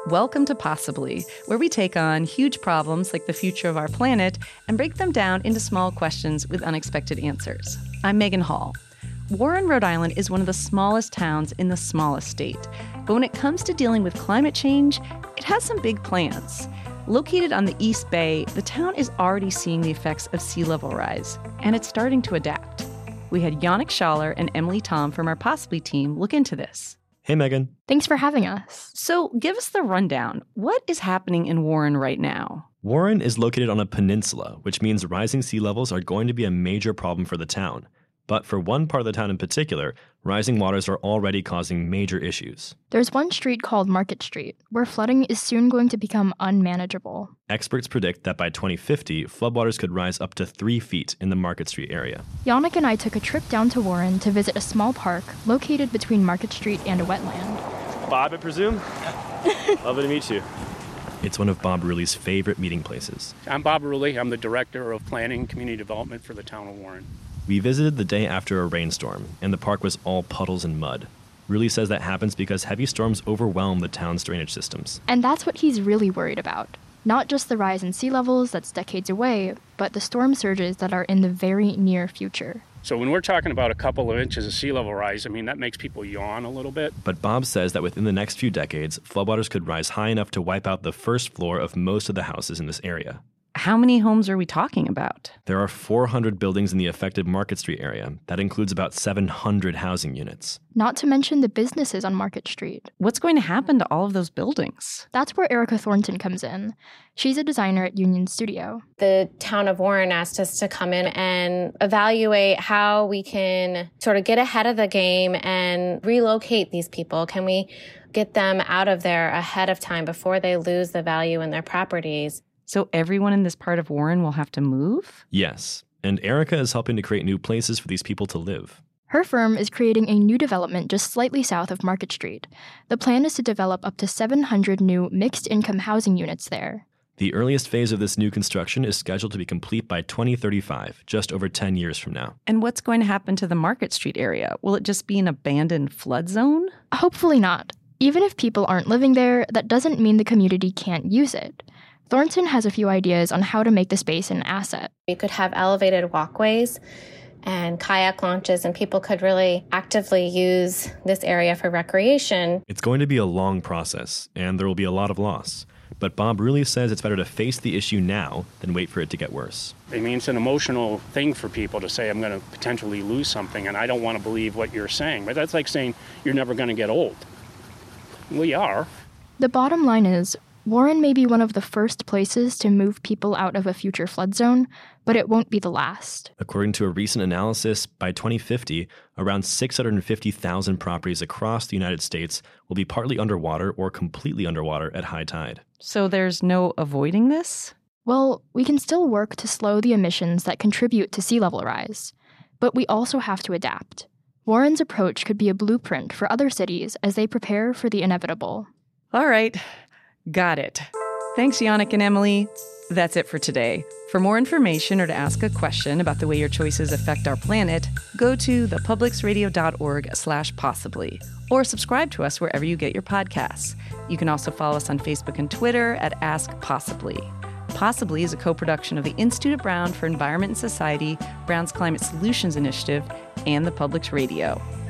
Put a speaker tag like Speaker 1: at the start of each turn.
Speaker 1: Welcome to Possibly, where we take on huge problems like the future of our planet and break them down into small questions with unexpected answers. I'm Megan Hall. Warren, Rhode Island is one of the smallest towns in the smallest state. But when it comes to dealing with climate change, it has some big plans. Located on the East Bay, the town is already seeing the effects of sea level rise, and it's starting to adapt. We had Yannick Schaller and Emily Tom from our Possibly team look into this.
Speaker 2: Hey, Megan.
Speaker 3: Thanks for having us.
Speaker 1: So give us the rundown. What is happening in Warren right now?
Speaker 2: Warren is located on a peninsula, which means rising sea levels are going to be a major problem for the town. But for one part of the town in particular, rising waters are already causing major issues.
Speaker 3: There's one street called Market Street, where flooding is soon going to become unmanageable.
Speaker 2: Experts predict that by 2050, floodwaters could rise up to 3 feet in the Market Street area.
Speaker 3: Yannick and I took a trip down to Warren to visit a small park located between Market Street and a wetland.
Speaker 2: Bob, I presume? Lovely to meet you. It's one of Bob Rulli's favorite meeting places.
Speaker 4: I'm Bob Rulli. I'm the Director of Planning and Community Development for the town of Warren.
Speaker 2: We visited the day after a rainstorm, and the park was all puddles and mud. Rulli says that happens because heavy storms overwhelm the town's drainage systems.
Speaker 3: And that's what he's really worried about. Not just the rise in sea levels that's decades away, but the storm surges that are in the very near future.
Speaker 4: So when we're talking about a couple of inches of sea level rise, that makes people yawn a little bit.
Speaker 2: But Bob says that within the next few decades, floodwaters could rise high enough to wipe out the first floor of most of the houses in this area.
Speaker 1: How many homes are we talking about?
Speaker 2: There are 400 buildings in the affected Market Street area. That includes about 700 housing units.
Speaker 3: Not to mention the businesses on Market Street.
Speaker 1: What's going to happen to all of those buildings?
Speaker 3: That's where Erica Thornton comes in. She's a designer at Union Studio.
Speaker 5: The town of Warren asked us to come in and evaluate how we can sort of get ahead of the game and relocate these people. Can we get them out of there ahead of time before they lose the value in their properties?
Speaker 1: So everyone in this part of Warren will have to move?
Speaker 2: Yes, and Erica is helping to create new places for these people to live.
Speaker 3: Her firm is creating a new development just slightly south of Market Street. The plan is to develop up to 700 new mixed-income housing units there.
Speaker 2: The earliest phase of this new construction is scheduled to be complete by 2035, just over 10 years from now.
Speaker 1: And what's going to happen to the Market Street area? Will it just be an abandoned flood zone?
Speaker 3: Hopefully not. Even if people aren't living there, that doesn't mean the community can't use it. Thornton has a few ideas on how to make the space an asset.
Speaker 5: You could have elevated walkways and kayak launches, and people could really actively use this area for recreation.
Speaker 2: It's going to be a long process, and there will be a lot of loss. But Bob Rulli says it's better to face the issue now than wait for it to get worse.
Speaker 4: It's an emotional thing for people to say, I'm going to potentially lose something, and I don't want to believe what you're saying. But that's like saying you're never going to get old. We are.
Speaker 3: The bottom line is, Warren may be one of the first places to move people out of a future flood zone, but it won't be the last.
Speaker 2: According to a recent analysis, by 2050, around 650,000 properties across the United States will be partly underwater or completely underwater at high tide.
Speaker 1: So there's no avoiding this?
Speaker 3: Well, we can still work to slow the emissions that contribute to sea level rise, but we also have to adapt. Warren's approach could be a blueprint for other cities as they prepare for the inevitable.
Speaker 1: All right. Got it. Thanks, Yannick and Emily. That's it for today. For more information or to ask a question about the way your choices affect our planet, go to thepublicsradio.org/possibly or subscribe to us wherever you get your podcasts. You can also follow us on Facebook and Twitter at Ask Possibly. Possibly is a co-production of the Institute of Brown for Environment and Society, Brown's Climate Solutions Initiative, and the Public's Radio.